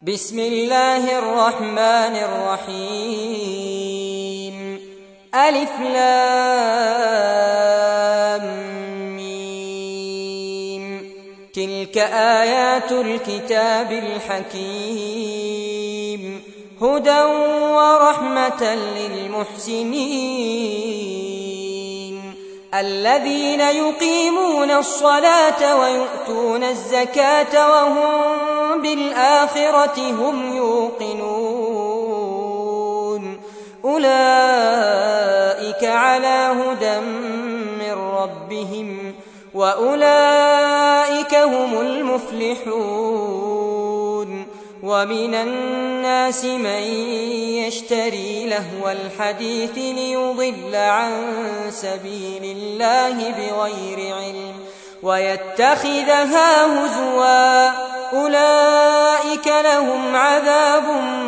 بسم الله الرحمن الرحيم ألف لام ميم تلك آيات الكتاب الحكيم هدى ورحمة للمحسنين الذين يقيمون الصلاة ويؤتون الزكاة وهم بالآخرة هم يوقنون أولئك على هدى من ربهم وأولئك هم المفلحون ومن الناس من يشتري لهو الحديث ليضل عن سبيل الله بغير علم ويتخذها هزوا أولئك لهم عذاب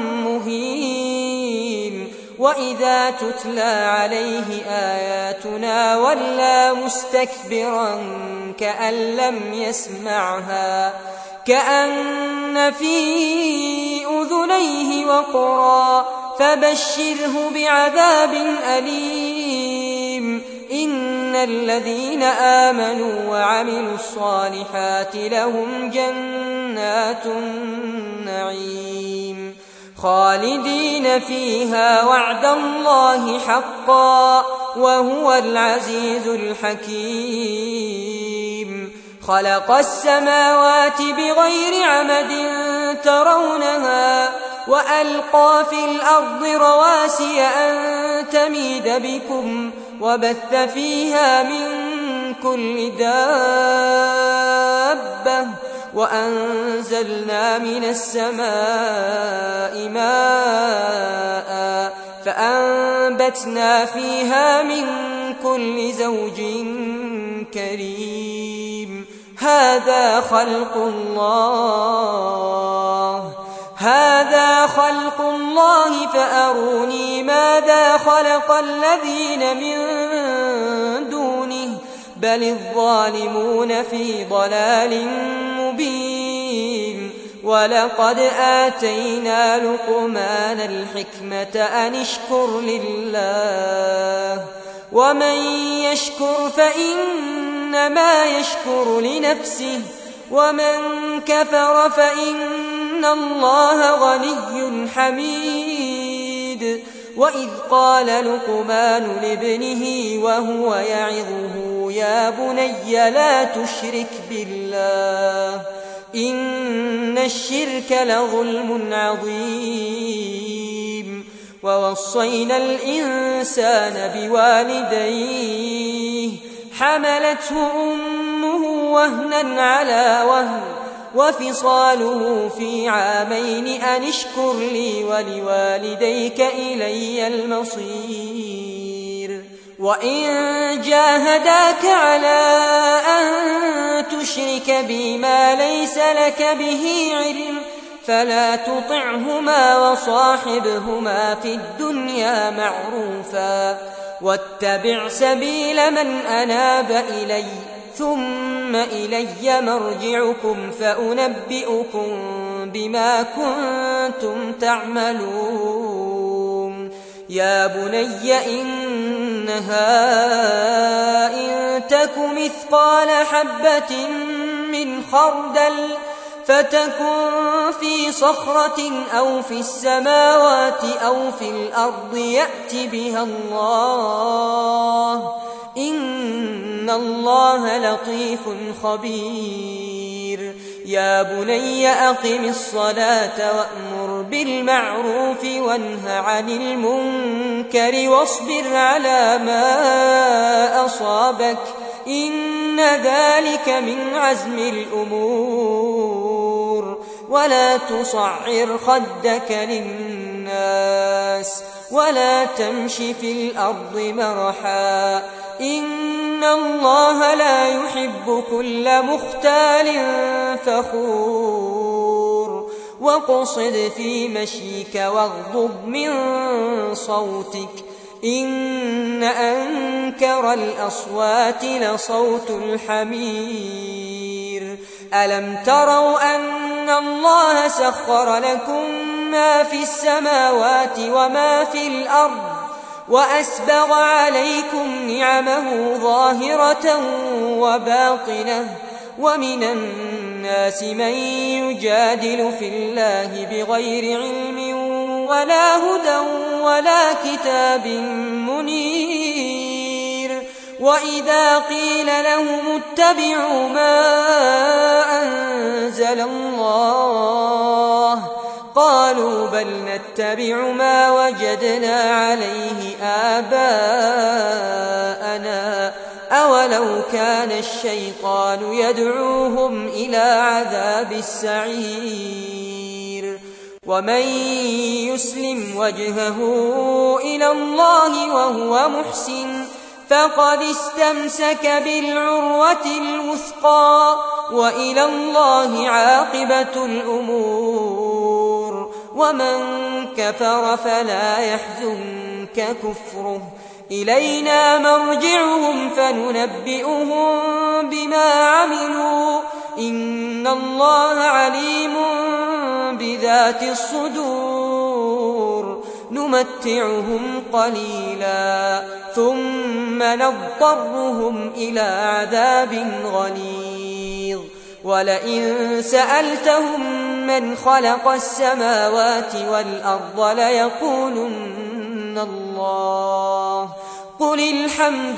مهين وإذا تتلى عليه آياتنا ولى مستكبرا كأن لم يسمعها كأن في أذنيه وقرا فبشره بعذاب أليم إن الذين آمنوا وعملوا الصالحات لهم جنات النعيم خالدين فيها وعد الله حقا وهو العزيز الحكيم خلق السماوات بغير عمد ترونها وألقى في الأرض رواسي أن تميد بكم وبث فيها من كل دابة وأنزلنا من السماء ماء فأنبتنا فيها من كل زوج كريم هذا خلق الله فأروني ماذا خلق الذين من دونه بل الظالمون في ضلال مبين ولقد آتينا لقمان الحكمة أن اشكر لله ومن يشكر فإنما يشكر لنفسه ومن كفر فإن الله غني حميد وإذ قال لقمان لابنه وهو يعظه يا بني لا تشرك بالله إن الشرك لظلم عظيم ووصينا الإنسان بوالديه حملته أمه وهنا على وهن وفصاله في عامين أن اشكر لي ولوالديك إلي المصير وإن جاهداك على أن تشرك بي ما ليس لك به علم فلا تطعهما وصاحبهما في الدنيا معروفا واتبع سبيل من أناب إلي ثم إلي مرجعكم فأنبئكم بما كنتم تعملون يا بني إنها إن تك مثقال حبة من خردل فتكن في صخرة أو في السماوات أو في الأرض يأت بها الله إن الله لطيف خبير يا بني أقم الصلاة وأمر بالمعروف وانه عن المنكر واصبر على ما أصابك إن ذلك من عزم الأمور ولا تصعر خدك للناس ولا تمش في الأرض مرحا إن الله لا يحب كل مختال فخور واقصد في مشيك واغضض من صوتك إن أنكر الأصوات لصوت الحمير ألم تروا أن أن الله سخر لكم ما في السماوات وما في الأرض وأسبغ عليكم نعمه ظاهرة وباطنة ومن الناس من يجادل في الله بغير علم ولا هدى ولا كتاب منير وإذا قيل لهم اتبعوا ما أنزل الله قالوا بل نتبع ما وجدنا عليه آباءنا أولو كان الشيطان يدعوهم إلى عذاب السعير ومن يسلم وجهه إلى الله وهو محسن فقد استمسك بالعروة الوثقى وإلى الله عاقبة الأمور ومن كفر فلا يحزنك كفره إلينا مرجعهم فننبئهم بما عملوا إن الله عليم بذات الصدور نمتعهم قليلا ثم نضطرهم إلى عذاب غليظ ولئن سألتهم من خلق السماوات والأرض ليقولن الله قل الحمد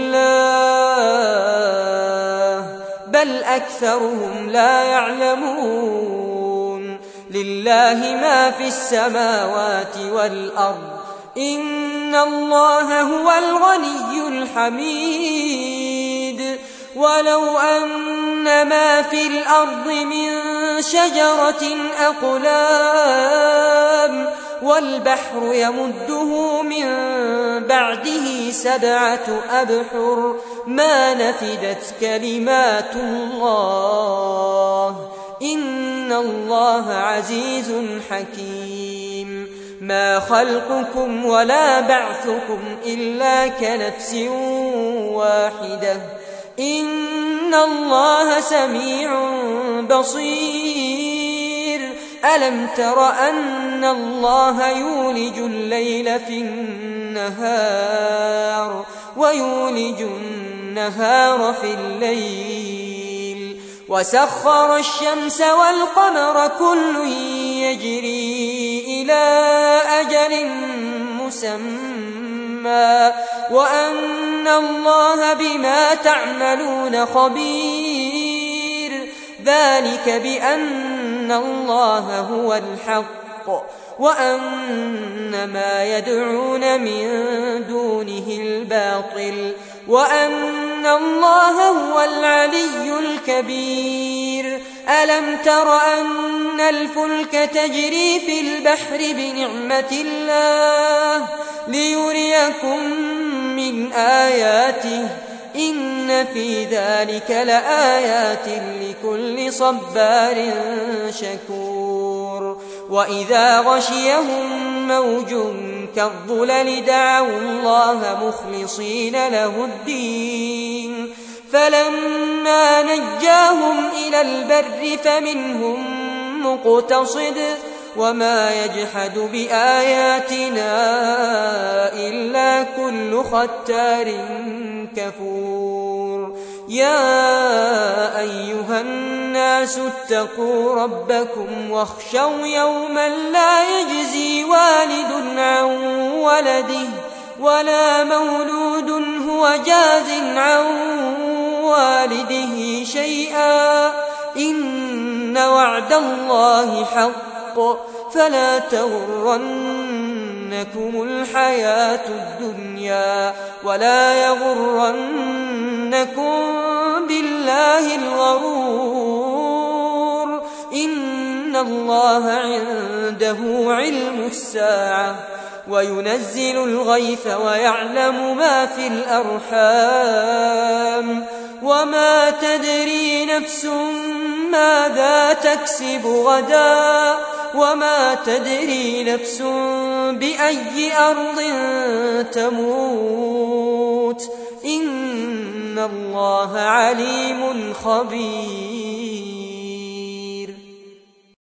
لله بل أكثرهم لا يعلمون لله ما في السماوات والأرض إن الله هو الغني الحميد ولو أن ما في الأرض من شجرة أقلام والبحر يمده من بعده 7 أبحر ما نفدت كلمات الله إن الله عزيز حكيم ما خلقكم ولا بعثكم إلا كنفس واحدة إن الله سميع بصير ألم تر أن الله يولج الليل في النهار ويولج النهار في الليل وسخر الشمس والقمر كل يجري إلى أجل مسمى وأن الله بما تعملون خبير ذلك بأن الله هو الحق وأن ما يدعون من دونه الباطل وأن الله هو العلي الكبير ألم تر أن الفلك تجري في البحر بنعمة الله ليريكم من آياته إن في ذلك لآيات لكل صبار شكور وإذا غشيهم موج كالظلل دعوا الله مخلصين له الدين فلما نجاهم إلى البر فمنهم مقتصد وما يجحد بآياتنا إلا كل ختار كفور يا أيها الناس اتقوا ربكم واخشوا يوما لا يجزي والد عن ولده ولا مولود هو جاز عن والده شيئا إن وعد الله حق فلا تغرنكم الحياة الدنيا ولا يغرنكم بالله الغرور إن الله عنده علم الساعة وينزل الغيث ويعلم ما في الأرحام وما تدري نفس ماذا تكسب غدا وما تدري نفس بأي أرض تموت إن الله عليم خبير